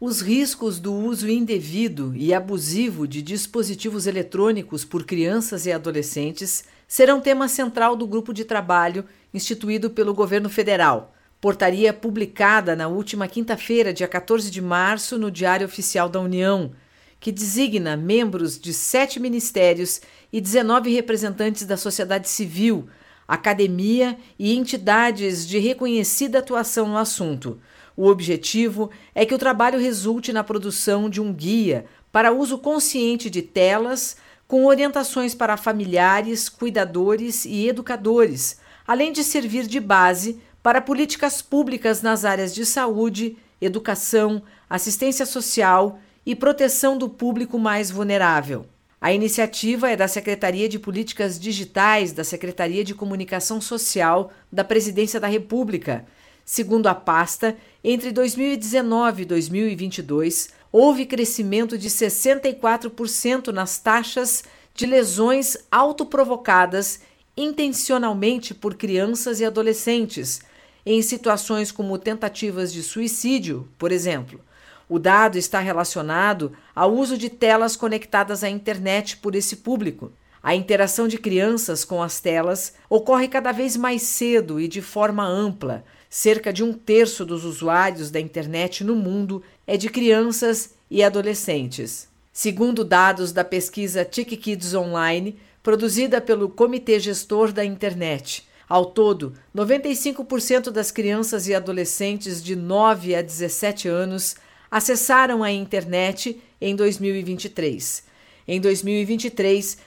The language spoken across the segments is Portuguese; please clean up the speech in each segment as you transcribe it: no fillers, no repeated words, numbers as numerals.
Os riscos do uso indevido e abusivo de dispositivos eletrônicos por crianças e adolescentes serão tema central do grupo de trabalho instituído pelo governo federal. Portaria publicada na última quinta-feira, dia 14 de março, no Diário Oficial da União, que designa membros de 7 ministérios e 19 representantes da sociedade civil, academia e entidades de reconhecida atuação no assunto. O objetivo é que o trabalho resulte na produção de um guia para uso consciente de telas, com orientações para familiares, cuidadores e educadores, além de servir de base para políticas públicas nas áreas de saúde, educação, assistência social e proteção do público mais vulnerável. A iniciativa é da Secretaria de Políticas Digitais da Secretaria de Comunicação Social da Presidência da República. Segundo a pasta, entre 2019 e 2022, houve crescimento de 64% nas taxas de lesões autoprovocadas intencionalmente por crianças e adolescentes, em situações como tentativas de suicídio, por exemplo. O dado está relacionado ao uso de telas conectadas à internet por esse público. A interação de crianças com as telas ocorre cada vez mais cedo e de forma ampla. Cerca de 1/3 dos usuários da internet no mundo é de crianças e adolescentes. Segundo dados da pesquisa TIC Kids Online, produzida pelo Comitê Gestor da Internet, ao todo, 95% das crianças e adolescentes de 9 a 17 anos acessaram a internet em 2023. Em 2023,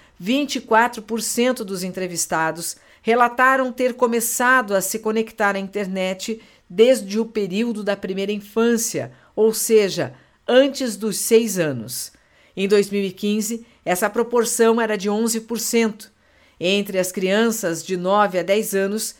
24% dos entrevistados relataram ter começado a se conectar à internet desde o período da primeira infância, ou seja, antes dos 6 anos. Em 2015, essa proporção era de 11%. Entre as crianças de 9 a 10 anos,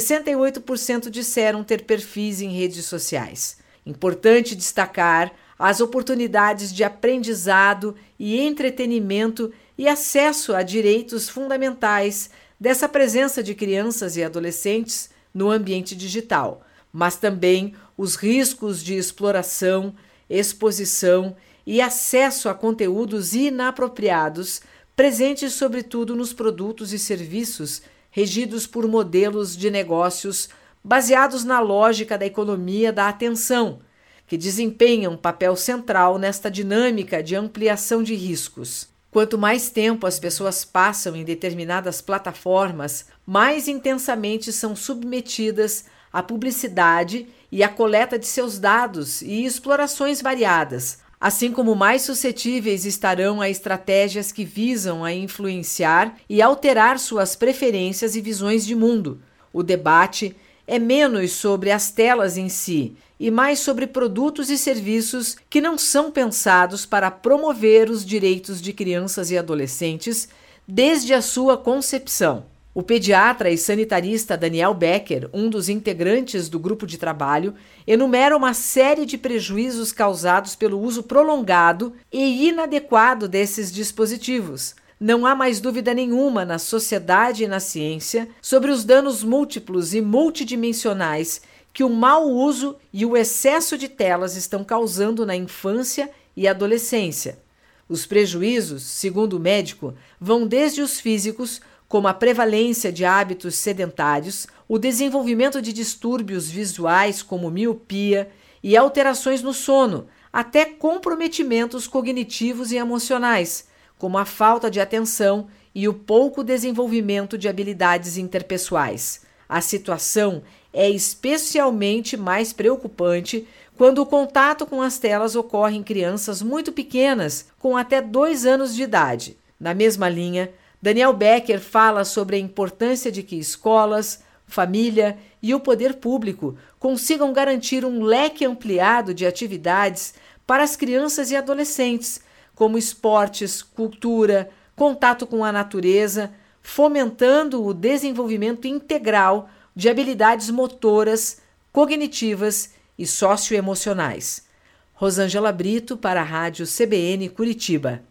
68% disseram ter perfis em redes sociais. Importante destacar as oportunidades de aprendizado e entretenimento e acesso a direitos fundamentais dessa presença de crianças e adolescentes no ambiente digital, mas também os riscos de exploração, exposição e acesso a conteúdos inapropriados, presentes sobretudo nos produtos e serviços regidos por modelos de negócios baseados na lógica da economia da atenção, que desempenham um papel central nesta dinâmica de ampliação de riscos. Quanto mais tempo as pessoas passam em determinadas plataformas, mais intensamente são submetidas à publicidade e à coleta de seus dados e explorações variadas, assim como mais suscetíveis estarão a estratégias que visam a influenciar e alterar suas preferências e visões de mundo. O debate é menos sobre as telas em si e mais sobre produtos e serviços que não são pensados para promover os direitos de crianças e adolescentes desde a sua concepção. O pediatra e sanitarista Daniel Becker, um dos integrantes do grupo de trabalho, enumera uma série de prejuízos causados pelo uso prolongado e inadequado desses dispositivos. Não há mais dúvida nenhuma na sociedade e na ciência sobre os danos múltiplos e multidimensionais que o mau uso e o excesso de telas estão causando na infância e adolescência. Os prejuízos, segundo o médico, vão desde os físicos, como a prevalência de hábitos sedentários, o desenvolvimento de distúrbios visuais como miopia e alterações no sono, até comprometimentos cognitivos e emocionais, como a falta de atenção e o pouco desenvolvimento de habilidades interpessoais. A situação é especialmente mais preocupante quando o contato com as telas ocorre em crianças muito pequenas, com até 2 anos de idade. Na mesma linha, Daniel Becker fala sobre a importância de que escolas, família e o poder público consigam garantir um leque ampliado de atividades para as crianças e adolescentes, como esportes, cultura, contato com a natureza, fomentando o desenvolvimento integral de habilidades motoras, cognitivas e socioemocionais. Rosângela Brito para a Rádio CBN Curitiba.